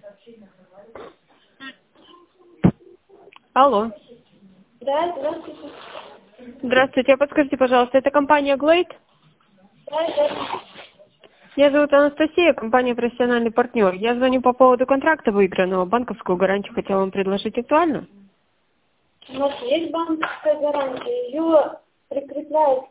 Алло. Да, здравствуйте. Здравствуйте. А подскажите, пожалуйста, это компания Глейд? Да. Меня зовут Анастасия, компания «Профессиональный партнер». Я звоню по поводу контракта выигранного. Банковскую гарантию хотела вам предложить. Актуально? У нас есть банковская гарантия. Ее прикрепляют